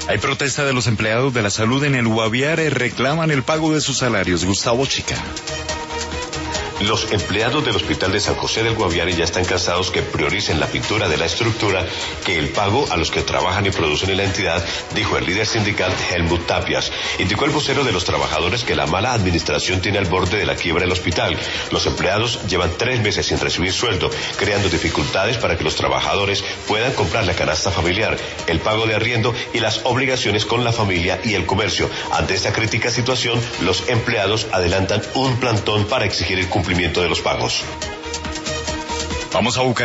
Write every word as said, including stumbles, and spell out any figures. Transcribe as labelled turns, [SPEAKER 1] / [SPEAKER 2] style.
[SPEAKER 1] Hay protesta de los empleados de la salud en el Guaviare, reclaman el pago de sus salarios. Gustavo Chica.
[SPEAKER 2] Los empleados del Hospital de San José del Guaviare ya están cansados que prioricen la pintura de la estructura que el pago a los que trabajan y producen en la entidad, dijo el líder sindical Helmut Tapias. Indicó el vocero de los trabajadores que la mala administración tiene al borde de la quiebra el hospital. Los empleados llevan tres meses sin recibir sueldo, creando dificultades para que los trabajadores puedan comprar la canasta familiar, el pago de arriendo y las obligaciones con la familia y el comercio. Ante esta crítica situación, los empleados adelantan un plantón para exigir el cumplimiento de los pagos.
[SPEAKER 1] Vamos a buscar